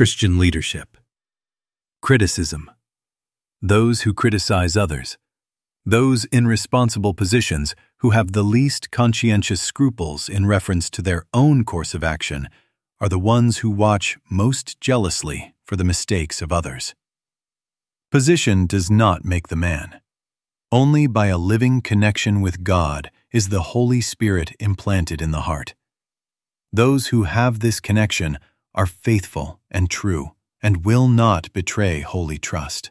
Christian leadership. Criticism. Those who criticize others. Those in responsible positions who have the least conscientious scruples in reference to their own course of action are the ones who watch most jealously for the mistakes of others. Position does not make the man. Only by a living connection with God is the Holy Spirit implanted in the heart. Those who have this connection are faithful and true and will not betray holy trust.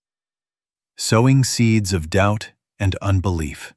Sowing seeds of doubt and unbelief.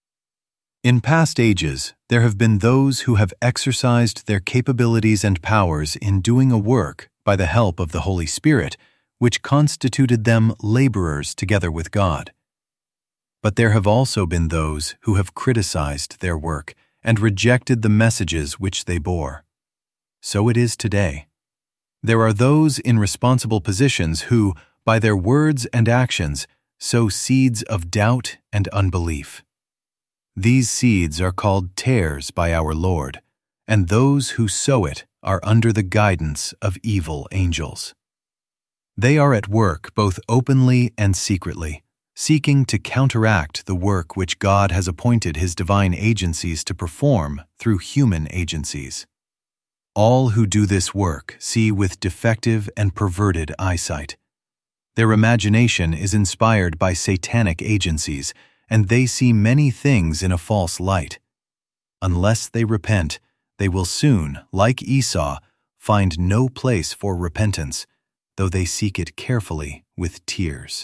In past ages, there have been those who have exercised their capabilities and powers in doing a work by the help of the Holy Spirit, which constituted them laborers together with God. But there have also been those who have criticized their work and rejected the messages which they bore. So it is today. There are those in responsible positions who, by their words and actions, sow seeds of doubt and unbelief. These seeds are called tares by our Lord, and those who sow it are under the guidance of evil angels. They are at work both openly and secretly, seeking to counteract the work which God has appointed His divine agencies to perform through human agencies. All who do this work see with defective and perverted eyesight. Their imagination is inspired by satanic agencies, and they see many things in a false light. Unless they repent, they will soon, like Esau, find no place for repentance, though they seek it carefully with tears.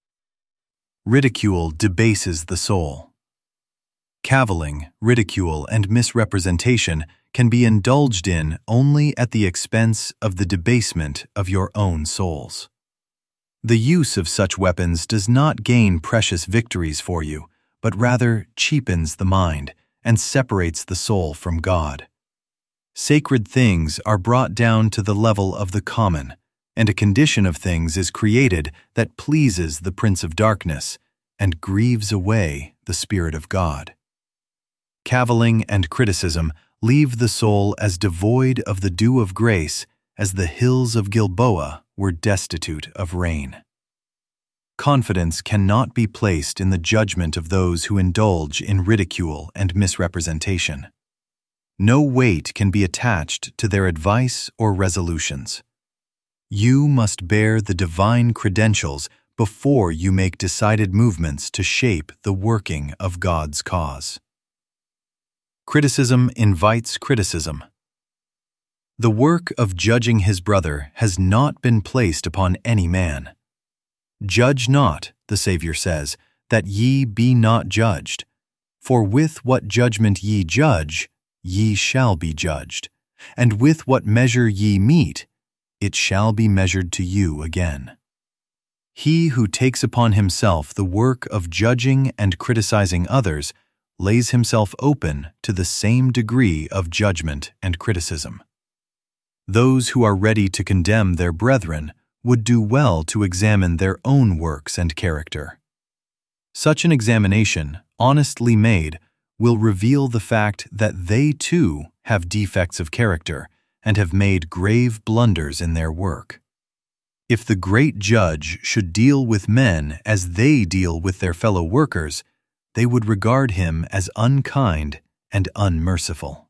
Ridicule debases the soul. Cavilling, ridicule, and misrepresentation can be indulged in only at the expense of the debasement of your own souls. The use of such weapons does not gain precious victories for you, but rather cheapens the mind and separates the soul from God. Sacred things are brought down to the level of the common, and a condition of things is created that pleases the Prince of Darkness and grieves away the Spirit of God. Cavilling and criticism leave the soul as devoid of the dew of grace as the hills of Gilboa were destitute of rain. Confidence cannot be placed in the judgment of those who indulge in ridicule and misrepresentation. No weight can be attached to their advice or resolutions. You must bear the divine credentials before you make decided movements to shape the working of God's cause. Criticism invites criticism. The work of judging his brother has not been placed upon any man. Judge not, the Savior says, that ye be not judged. For with what judgment ye judge, ye shall be judged. And with what measure ye mete, it shall be measured to you again. He who takes upon himself the work of judging and criticizing others lays himself open to the same degree of judgment and criticism. Those who are ready to condemn their brethren would do well to examine their own works and character. Such an examination, honestly made, will reveal the fact that they too have defects of character and have made grave blunders in their work. If the great judge should deal with men as they deal with their fellow workers, they would regard him as unkind and unmerciful.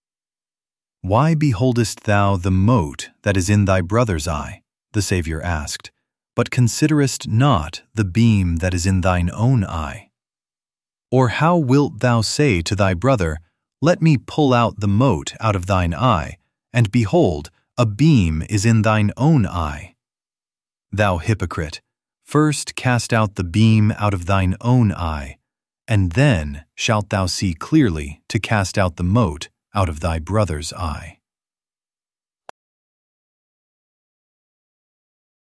Why beholdest thou the mote that is in thy brother's eye? The Savior asked, but considerest not the beam that is in thine own eye? Or how wilt thou say to thy brother, let me pull out the mote out of thine eye, and behold, a beam is in thine own eye? Thou hypocrite, first cast out the beam out of thine own eye, and then shalt thou see clearly to cast out the mote out of thy brother's eye.